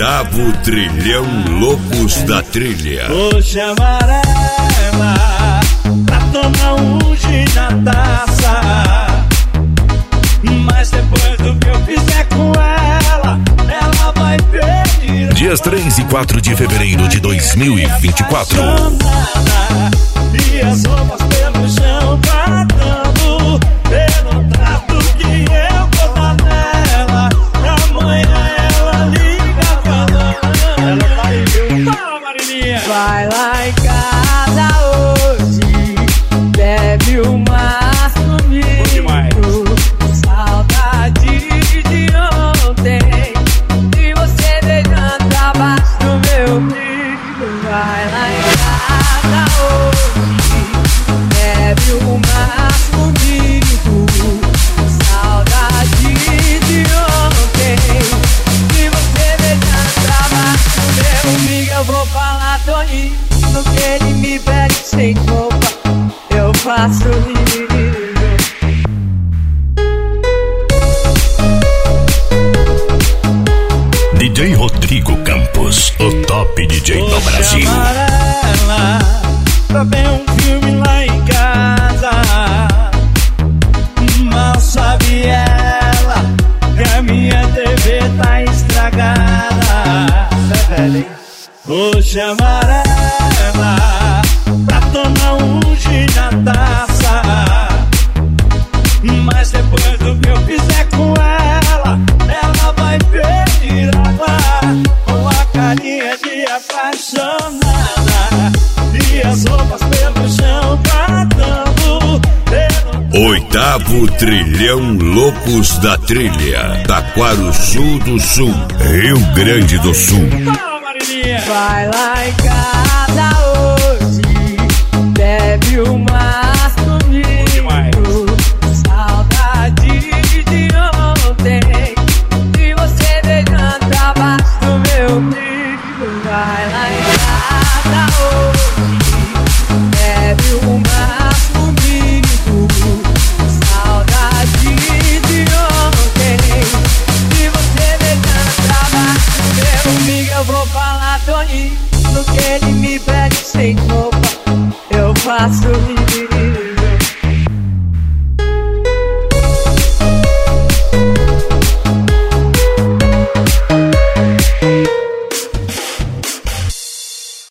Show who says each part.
Speaker 1: Oitavo Trilhão Loucos da Trilha.
Speaker 2: Hoje amarela pra tomar um gin na taça, mas depois do que eu fizer com ela, ela vai pedir.
Speaker 1: Dias 3 e 4 de fevereiro de 2024.
Speaker 2: E as roupas pelo chão tratando, pelo trato que eu vou dar nela. Amanhã ela liga falando, ela vai ver. Fala, Marilinha!
Speaker 3: Vai lá em casa hoje, bebe uma comigo. Saudade de ontem, e você beijando abaixo do meu umbigo. Vai lá em casa hoje, bebe uma comigo. Saudade de ontem, e você beijando abaixo do meu umbigo. Eu vou falar Toninho, no que ele me pede sem roupa, eu faço isso.
Speaker 1: DJ Rodrigo Campos, o top DJ do Brasil.
Speaker 2: Amarela, pra ver um filme lá em casa, mal sabe ela que a minha TV tá estragada. Hoje amarela, pra tomar um gin na taça, mas depois do que eu fizer com ela, ela vai pedir água com a carinha de apaixonada e as roupas pelo chão tratando.
Speaker 1: Oitavo Trilhão Loucos da Trilha. Taquarussu do Sul, Rio Grande do Sul.
Speaker 2: Fala, Marilinha!
Speaker 3: Vai lá em casa hoje, bebe uma comigo. Saudade de ontem, e você beijando abaixo do meu umbigo. Vai lá em casa hoje, bebe uma comigo. Saudade de ontem, e você beijando abaixo do meu umbigo. Eu vou falar Toninho, no que ele me pede sem roupa, eu faço isso.